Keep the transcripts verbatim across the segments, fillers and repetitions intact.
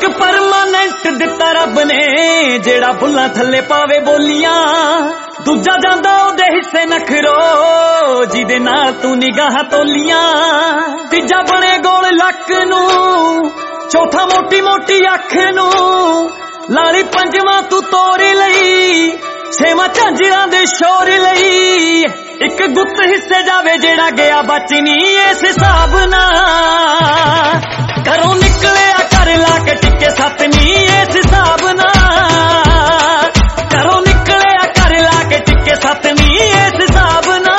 एक परमानेंट दिता रब ने जेड़ा बुल्ला थले पावे बोलियां दूजा जांदा ओदे हिस्से नखरो जिदे नाल तू निगाह तोलियां तीजा बने गोल लक नू चौथा मोटी मोटी अख नू लाली पंजवा तू तोड़ लई छेवां झांजरां दे शोर लई एक गुत्त हिस्से जावे जेड़ा गया बच नी इस हिसाब नाल घरों निकले घर ला के टिके सत नी इस हिसाब नाल घरों निकले घर ला के टिके सत नी इस हिसाब नाल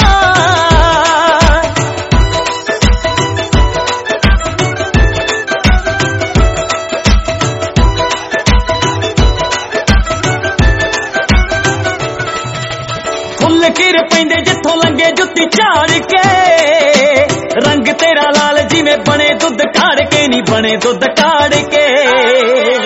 फुल किर पैंदे जिथों लंगे जुत्ती झाड़ के रंग तेरा लाल जिवें बने दुध काड़ के नी बने दुध काड़ के